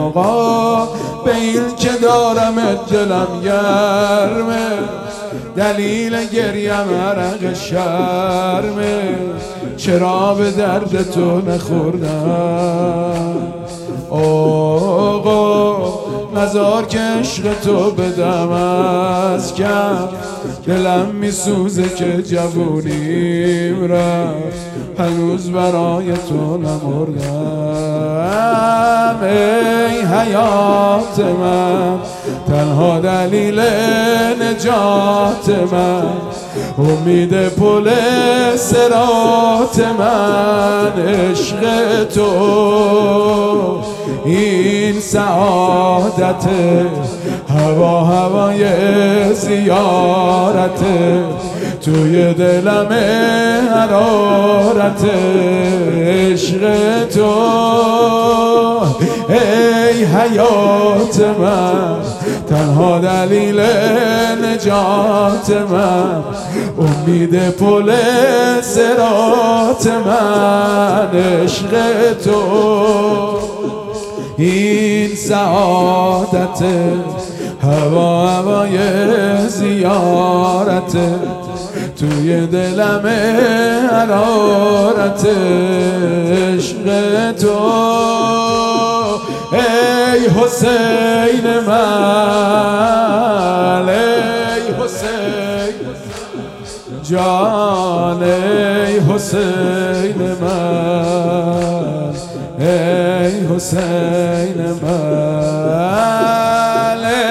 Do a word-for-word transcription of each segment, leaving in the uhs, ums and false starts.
آقا به این که دارم دلم گرمه، دلیل گریم عرق شرمه، چرا به درد تو نخوردم آقا، نزار که عشق تو بدم از کم، دلم میسوزه که جوونیم رفت، هنوز برای تو نمردم. ای حیات من، تنها دلیل نجات من، امید پل صراط من، عشق تو این سعادت، هوا هوای زیارت، توی دلم حرارت عشق تو. ای حیات من، تنها دلیل نجات من، امید پل صراط من، عشق تو این سعادت، هوا هوای زیارت، توی دلم حرارت عشق تو. ای حسین من، ای حسین جان، ای حسین من، ای حسین من، ای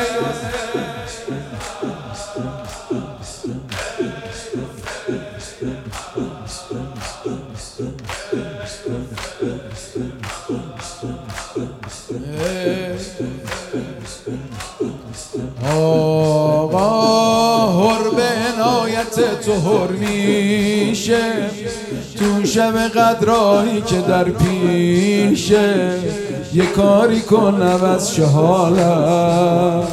آقا هر به عنایت تو هر میشه، تو شب قدرایی که در پیشه، یه کاری کن عوض شه حالم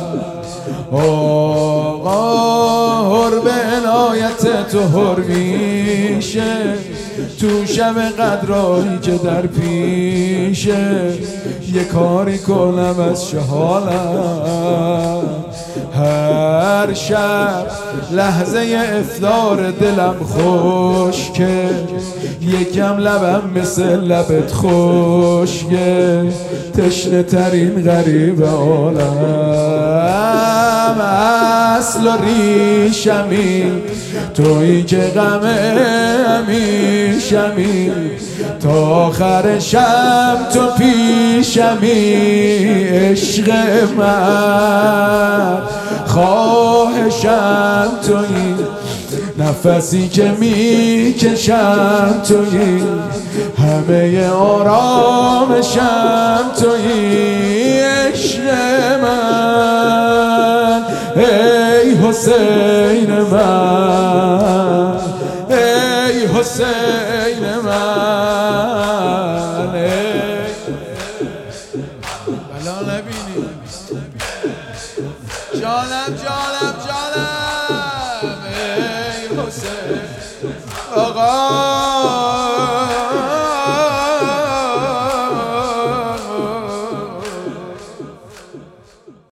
آقا، هر به عنایت تو هر میشه، تو شب قدرایی که در پیشه، یه کاری کنم از شهالم. هر شب لحظه افطار دلم خشکه، یکم لبم مثل لبت خشکه، تشنه ترین غریب عالم، اصل و ریشمی تویی که غم همیشمی، تا آخر شب تو پیشمی، عشق من خواهشم تویی، نفسی که میکشم تویی، همه آرامشم تویی، عشق من ای حسین من، ای حسین